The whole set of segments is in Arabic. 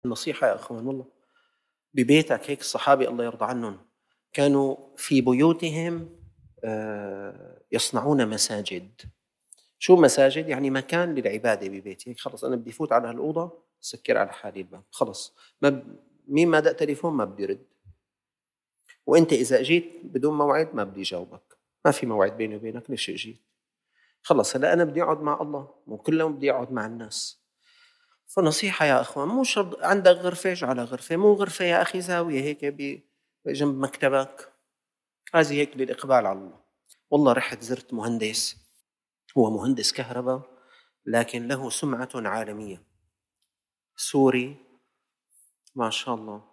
نصيحة يا أخوان والله، ببيتك هيك الصحابة الله يرضى عنهم كانوا في بيوتهم يصنعون مساجد. شو مساجد؟ يعني مكان للعبادة ببيتي. هيك خلص أنا بدي فوت على هالأوضة سكر على حالي الباب خلص، مين ما دق تليفون ما بدي يرد، وأنت إذا أجيت بدون موعد ما بدي جاوبك، ما في موعد بيني وبينك ليش أجيت. خلص هلا أنا بدي أقعد مع الله، مو كل يوم بدي أقعد مع الناس. فنصيحة يا أخوان، مو شرط عندك غرفة اجعل على غرفة، مو غرفة يا أخي زاوية هيك بجنب مكتبك، هذه هيك للإقبال على الله. والله رحت زرت مهندس، هو مهندس كهرباء لكن له سمعة عالمية، سوري ما شاء الله،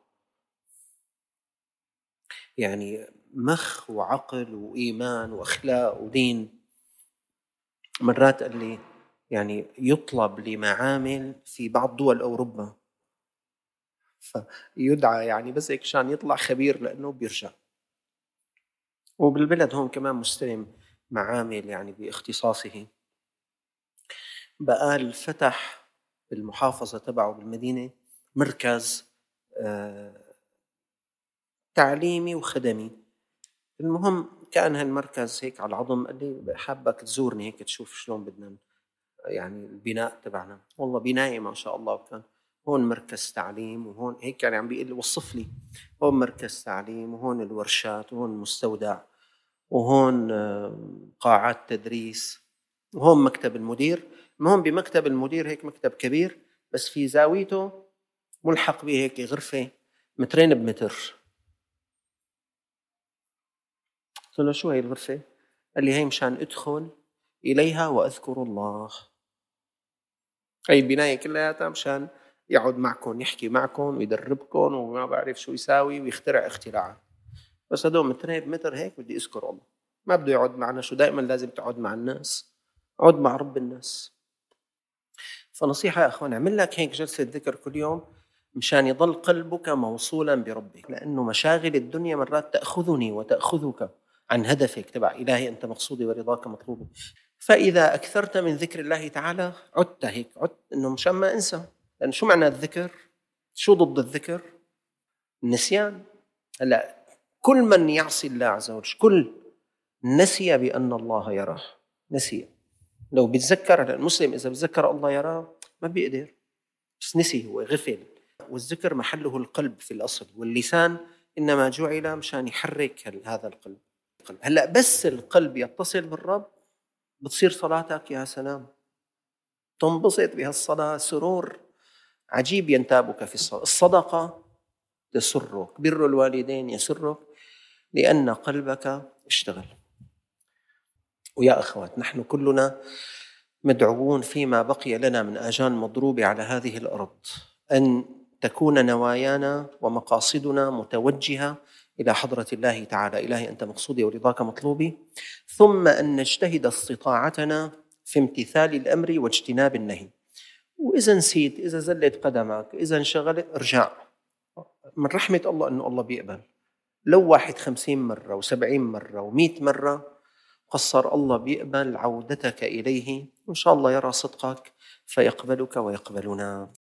يعني مخ وعقل وإيمان وأخلاق ودين. مرات قال لي يعني يطلب لمعامل في بعض دول أوروبا، فيدعى يعني بس هيك عشان يطلع خبير لأنه بيرجع. وبالبلد هون كمان مستلم معامل يعني باختصاصه. بقال فتح بالمحافظة تبعه بالمدينة مركز تعليمي وخدمي. المهم كان هالمركز هيك على العظم، قال لي حابك تزورني هيك تشوف شلون بدنا يعني البناء تبعنا. والله بناية ما شاء الله، وكان هون مركز تعليم وهون هيك يعني عم بيقول لي وصف لي، هون مركز تعليم وهون الورشات وهون المستودع وهون قاعات تدريس وهون مكتب المدير. المهم بمكتب المدير هيك مكتب كبير بس في زاويته ملحق به هيك غرفة مترين بمتر. قلت له شو هي الغرفة؟ قال لي هي مشان ادخل إليها وأذكر الله. هي البناية كلها مشان يقعد معكم يحكي معكم ويدربكم وما بعرف شو يساوي ويخترع اختراعات، بس هدول مترين بمتر هيك بدي أذكر الله. ما بده يقعد معنا، شو دائما لازم تقعد مع الناس، اقعد مع رب الناس. فنصيحة يا أخوان، اعمل لك هيك جلسة ذكر كل يوم مشان يضل قلبك موصولا بربك، لأنه مشاغل الدنيا مرات تأخذني وتأخذك عن هدفك تبع إلهي أنت مقصودي ورضاك مطلوبي. فإذا أكثرت من ذكر الله تعالى عدت هيك، عدت إنه مشان ما أنسى. لأن شو معنى الذكر؟ شو ضد الذكر؟ النسيان. هلا كل من يعصي الله عز وجل، كل نسي بأن الله يراه، نسي. لو بيتذكر المسلم إذا بيتذكر الله يراه ما بيقدر، بس نسي، هو غفل. والذكر محله القلب في الأصل، واللسان إنما جعل مشان يحرك هذا القلب. هلأ بس القلب يتصل بالرب بتصير صلاتك يا سلام، تنبسط بهالصلاة سرور عجيب ينتابك في الصلاة. الصدقة تسرك، بر الوالدين يسرك لأن قلبك اشتغل. ويا أخوات نحن كلنا مدعوون فيما بقي لنا من آجال مضروبة على هذه الأرض أن تكون نوايانا ومقاصدنا متوجهة إلى حضرة الله تعالى، إلهي أنت مقصودي ورضاك مطلوبي، ثم أن نجتهد استطاعتنا في امتثال الأمر واجتناب النهي. وإذا نسيت، إذا زلت قدمك، إذا انشغلت، ارجع. من رحمة الله أنه الله بيقبل. لو واحد 50 مرة و70 مرة و100 مرة قصر، الله بيقبل عودتك إليه، وإن شاء الله يرى صدقك فيقبلك ويقبلنا.